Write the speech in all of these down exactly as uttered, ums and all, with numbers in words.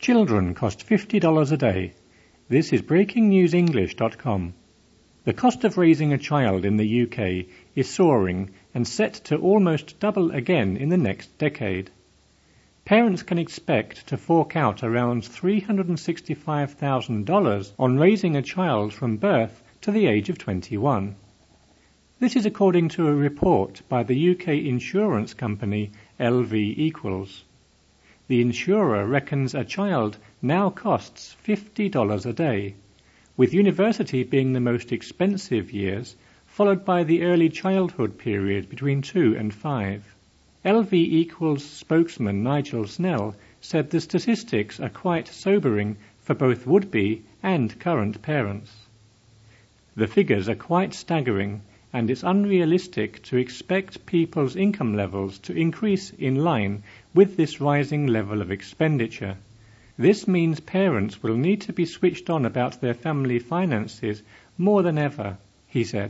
Children cost fifty dollars a day. This is breaking news english dot com. The cost of raising a child in the U K is soaring and set to almost double again in the next decade. Parents can expect to fork out around three hundred sixty-five thousand dollars on raising a child from birth to the age of twenty-one. This is according to a report by the U K insurance company L V Equals. The insurer reckons a child now costs fifty dollars a day, with university being the most expensive years, followed by the early childhood period between two and five. L V Equals spokesman Nigel Snell said the statistics are quite sobering for both would-be and current parents. The figures are quite staggering, and it's unrealistic to expect people's income levels to increase in line with this rising level of expenditure. This means parents will need to be switched on about their family finances more than ever, he said.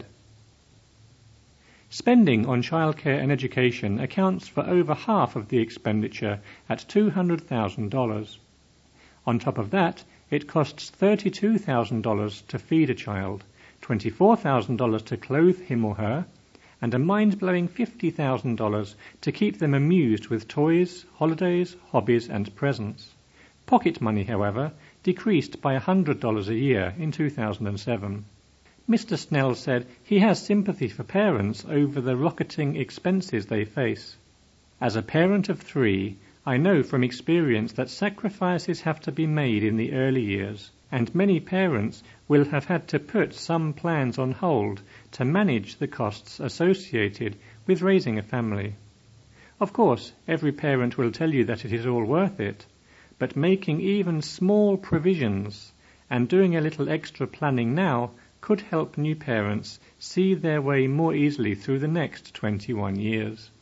Spending on childcare and education accounts for over half of the expenditure at two hundred thousand dollars. On top of that, it costs thirty-two thousand dollars to feed a child, twenty-four thousand dollars to clothe him or her, and a mind-blowing fifty thousand dollars to keep them amused with toys, holidays, hobbies, and presents. Pocket money, however, decreased by one hundred dollars a year in two thousand seven. Mister Snell said he has sympathy for parents over the rocketing expenses they face. As a parent of three, I know from experience that sacrifices have to be made in the early years, and many parents will have had to put some plans on hold to manage the costs associated with raising a family. Of course, every parent will tell you that it is all worth it, but making even small provisions and doing a little extra planning now could help new parents see their way more easily through the next twenty-one years.